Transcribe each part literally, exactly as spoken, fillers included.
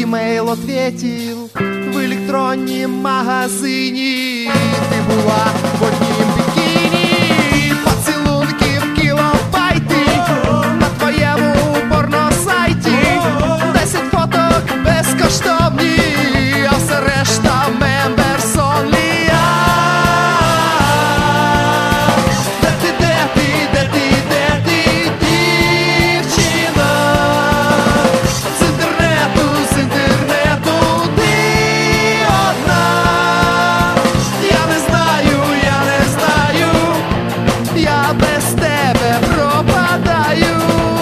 імейл ответил в електроннім магазині. Ти була в однім бікіні, поцілунки в кілобайти на твоєму порносайті. Десять фоток безкоштовні, а все решта members only. Де ти, де ти, де ти, де ти, дівчина? З інтернету, з інтернету ти одна. Я не знаю, я не знаю, я без тебе пропадаю.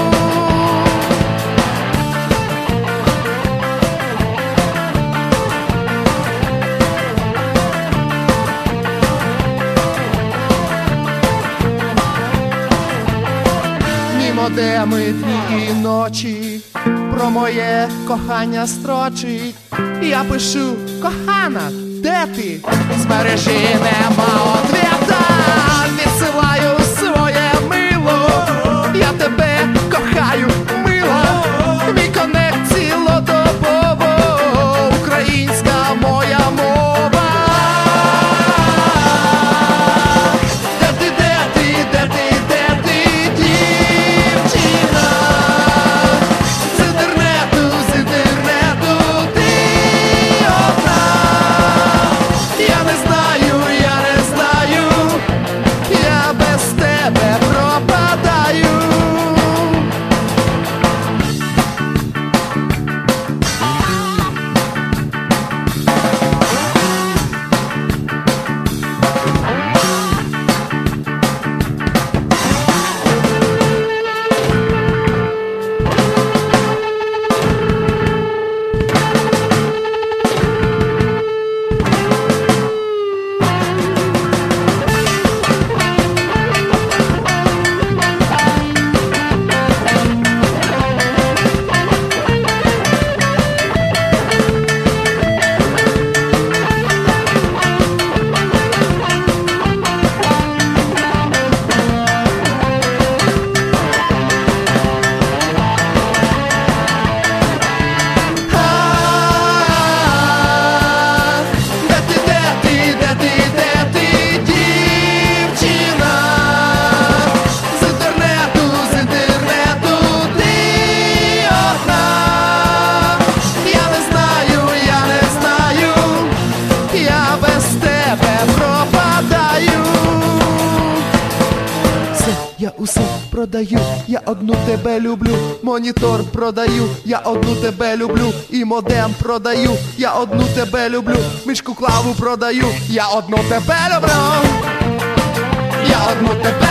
Мімо деми дні і ночі про моє кохання строчить. Я пишу: кохана, де ти? З мережі нема ответа. Відсилаю своє мило, я тебе кохаю, мила. Мій конект цілодобово, українська моя мова. Де ти, де ти, де ти, де ти, дівчина? З інтернету, з інтернету ти одна. Я не знаю, я не знаю, я без тебе пропадаю. Я усе продаю, я одну тебе люблю. Монітор продаю, я одну тебе люблю. І модем продаю, я одну тебе люблю. Мишку клаву продаю, я одну тебе люблю. Я одну тебе